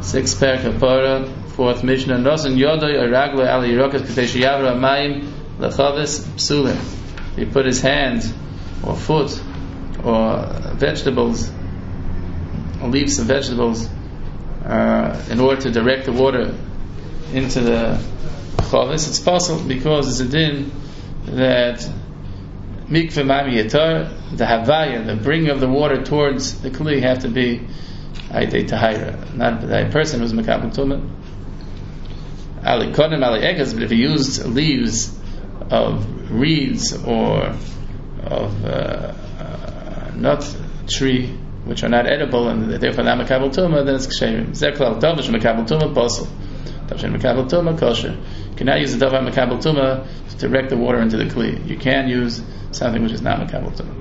Sixth parak kapara, fourth Mishnah. Nosan yodoy or raglo ali yirokas kadesh yavra mayim lechavis psulim. He put his hand or foot or vegetables, or leaves of vegetables, in order to direct the water into the chavis. It's possible because it's a din that mikveh mami yatar, the havaya, the bringing of the water towards the kli, have to be aydei tahira, not a person who's mekabel tumah. Ali kodim ali egas, but if he used leaves of reeds or of nut tree, which are not edible and therefore not mekabel tumah, then it's ksherim. Zeklal davish mekabel tumah posel. Davish mekabel tumah kosher. You cannot use the davar mekabel tumah to direct the water into the kli. You can use something which is not mekabel tumah.